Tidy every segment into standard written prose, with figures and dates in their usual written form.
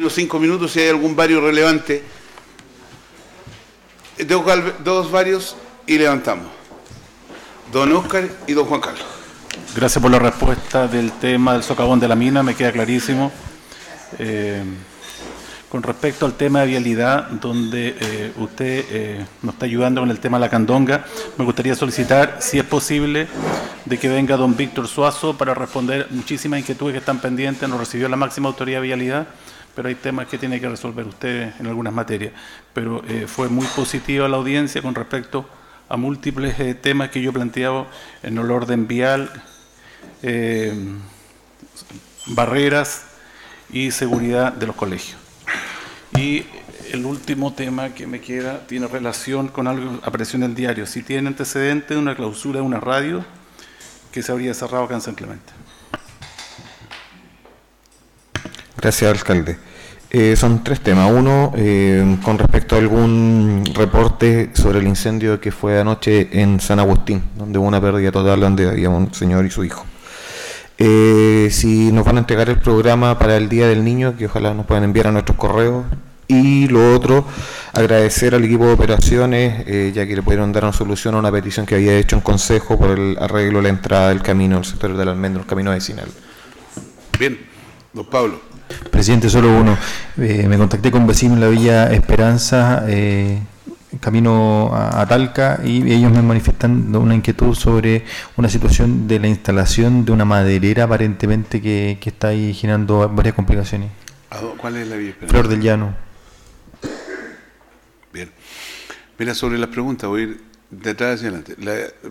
pido 5 minutos si hay algún vario relevante. Dos varios y levantamos. Don Óscar y don Juan Carlos. Gracias por la respuesta del tema del socavón de la mina, me queda clarísimo. Con respecto al tema de vialidad, donde usted nos está ayudando con el tema de la candonga, me gustaría solicitar, si es posible, de que venga don Víctor Suazo para responder muchísimas inquietudes que están pendientes. Nos recibió la máxima autoridad de vialidad, pero hay temas que tiene que resolver usted en algunas materias. Pero fue muy positiva la audiencia con respecto a múltiples temas que yo planteaba en el orden vial, barreras y seguridad de los colegios. Y el último tema que me queda tiene relación con algo que apareció en el diario. Si tiene antecedente de una clausura de una radio que se habría cerrado acá en San Clemente. Gracias, alcalde. Son 3 temas. Uno, con respecto a algún reporte sobre el incendio que fue anoche en San Agustín, donde hubo una pérdida total, donde había un señor y su hijo. Si nos van a entregar el programa para el Día del Niño, que ojalá nos puedan enviar a nuestros correos. Y lo otro, agradecer al equipo de operaciones, ya que le pudieron dar una solución a una petición que había hecho en consejo por el arreglo de la entrada del camino, el sector del Almendro, el camino vecinal. Bien, don Pablo. Presidente, solo uno. Me contacté con vecinos en la Villa Esperanza, camino a Talca, y ellos me manifiestan una inquietud sobre una situación de la instalación de una maderera aparentemente que está ahí generando varias complicaciones. ¿Cuál es la Villa Esperanza? Flor del Llano. Bien. Mira, sobre las preguntas, voy a ir de atrás hacia adelante.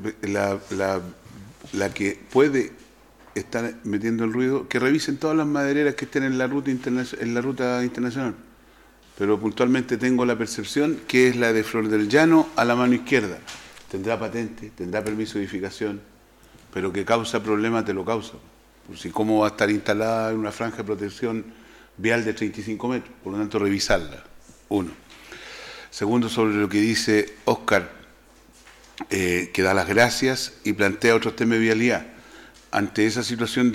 La que puede estar metiendo el ruido, que revisen todas las madereras que estén en la ruta internacional. Pero puntualmente tengo la percepción que es la de Flor del Llano a la mano izquierda. Tendrá patente, tendrá permiso de edificación, pero que causa problemas te lo causa. Pues si cómo va a estar instalada en una franja de protección vial de 35 metros, por lo tanto revisarla. Uno. Segundo, sobre lo que dice Óscar, que da las gracias y plantea otros temas de vialidad. Ante esa situación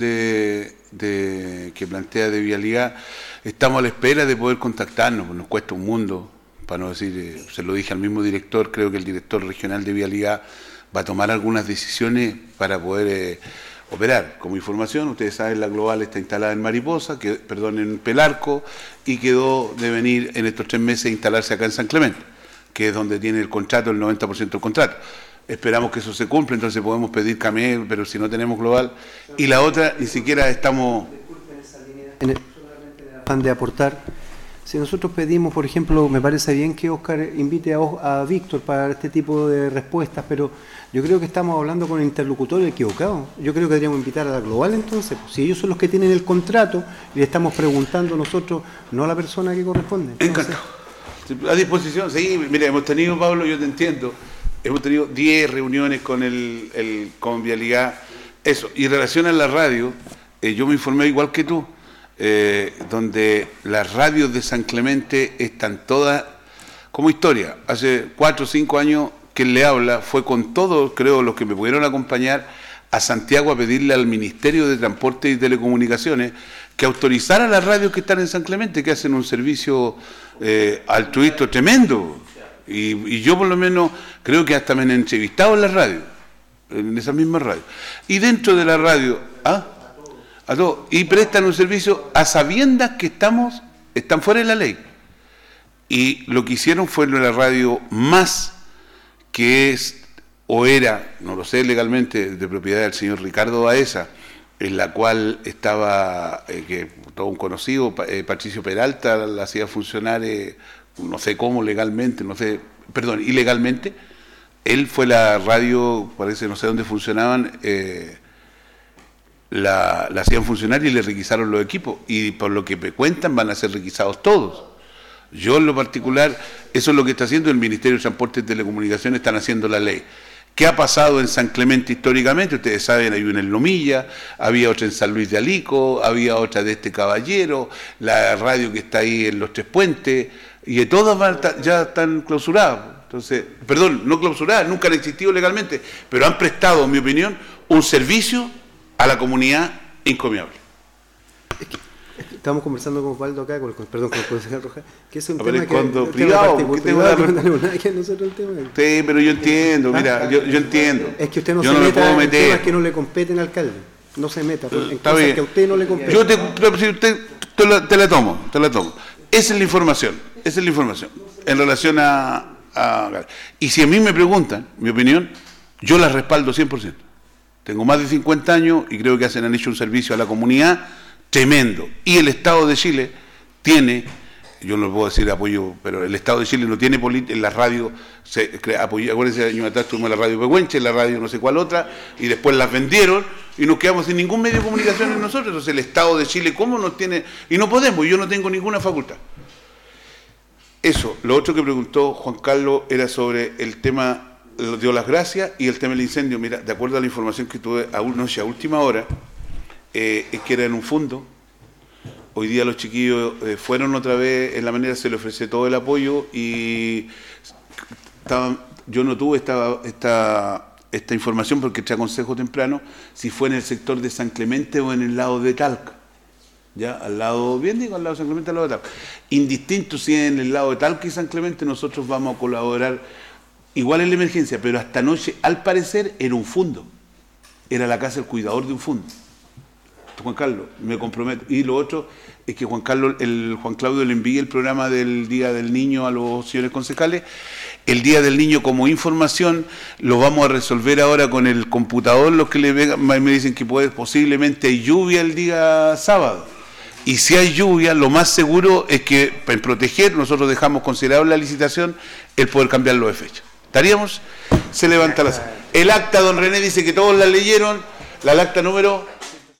que plantea de vialidad, estamos a la espera de poder contactarnos, nos cuesta un mundo, para no decir, se lo dije al mismo director, creo que el director regional de vialidad va a tomar algunas decisiones para poder operar. Como información, ustedes saben, la Global está instalada en Mariposa, en Pelarco, y quedó de venir en estos 3 meses a instalarse acá en San Clemente, que es donde tiene el contrato, el 90% del contrato. Esperamos que eso se cumpla, entonces podemos pedir CAMEL, pero si no tenemos Global. Y la otra, ni siquiera estamos... Disculpen esa línea, solamente en el afán de aportar. Si nosotros pedimos, por ejemplo, me parece bien que Óscar invite a Víctor para este tipo de respuestas, pero yo creo que estamos hablando con el interlocutor equivocado. Yo creo que deberíamos invitar a la Global entonces. Pues, si ellos son los que tienen el contrato, y le estamos preguntando nosotros, no a la persona que corresponde. Entonces, encantado. A disposición, sí, mira, hemos tenido, Pablo, yo te entiendo, hemos tenido 10 reuniones con Vialidad, eso. Y en relación a la radio, yo me informé igual que tú, donde las radios de San Clemente están todas como historia. Hace 4 o 5 años que le habla, fue con todos, creo, los que me pudieron acompañar a Santiago a pedirle al Ministerio de Transporte y Telecomunicaciones que autorizara las radios que están en San Clemente, que hacen un servicio altruista tremendo. Y yo por lo menos creo que hasta me han entrevistado en las radios, en esas mismas radios. Y dentro de la radio, a todos, y prestan un servicio a sabiendas que están fuera de la ley. Y lo que hicieron fue la radio Más, que es, o era, no lo sé legalmente, de propiedad del señor Ricardo Baeza, en la cual estaba, que todo un conocido, Patricio Peralta, la hacía funcionar, no sé cómo legalmente, ilegalmente. Él fue la radio, parece, no sé dónde funcionaban, la hacían funcionar y le requisaron los equipos, y por lo que me cuentan van a ser requisados todos. Yo en lo particular, eso es lo que está haciendo el Ministerio de Transporte y Telecomunicaciones, están haciendo la ley. ¿Qué ha pasado en San Clemente históricamente? Ustedes saben, hay una en Lomilla, había otra en San Luis de Alico, había otra de este caballero, la radio que está ahí en Los Tres Puentes, y todas ya están clausuradas. Entonces, perdón, no clausuradas, nunca han existido legalmente, pero han prestado, en mi opinión, un servicio a la comunidad encomiable. Estamos conversando con Osvaldo acá, con el concejal Rojas, que es un pero tema es cuando que... privado, un ¿qué tema te privado, voy a que no tenemos nada que nosotros el tema. Sí, pero yo entiendo, mira, yo entiendo. Es que usted no yo se me meta puedo en meter. temas que no le competen al alcalde. No se meta en Está cosas bien. que a usted no le competen. Yo te la tomo. Esa es la información, en relación a... Y si a mí me preguntan, mi opinión, yo la respaldo 100%. Tengo más de 50 años y creo que han hecho un servicio a la comunidad tremendo. Y el Estado de Chile tiene, yo no puedo decir apoyo, pero el Estado de Chile no tiene en la radio, acuérdense, años atrás tuvimos la radio Pehuenche, la radio no sé cuál otra, y después las vendieron y nos quedamos sin ningún medio de comunicación en nosotros. Entonces el Estado de Chile, ¿cómo nos tiene? Y no podemos, yo no tengo ninguna facultad. Eso, lo otro que preguntó Juan Carlos era sobre el tema, dio las gracias, y el tema del incendio. Mira, de acuerdo a la información que tuve a última hora, es que era en un fondo. Hoy día los chiquillos fueron otra vez, en la manera se les ofrece todo el apoyo y yo no tuve esta información porque te aconsejo temprano si fue en el sector de San Clemente o en el lado de Talca. Ya, al lado, bien digo, al lado de San Clemente, al lado de Talca. Indistinto si en el lado de Talca y San Clemente, nosotros vamos a colaborar igual en la emergencia, pero hasta anoche, al parecer, era un fondo. Era la casa del cuidador de un fondo. Juan Carlos, me comprometo. Y lo otro es que Juan Claudio le envíe el programa del Día del Niño a los señores concejales. El Día del Niño como información lo vamos a resolver ahora con el computador. Los que me dicen que posiblemente hay lluvia el día sábado. Y si hay lluvia, lo más seguro es que para proteger, nosotros dejamos considerable la licitación el poder cambiarlo de fecha. ¿Estaríamos? Se levanta el acta, don René dice que todos la leyeron, la acta número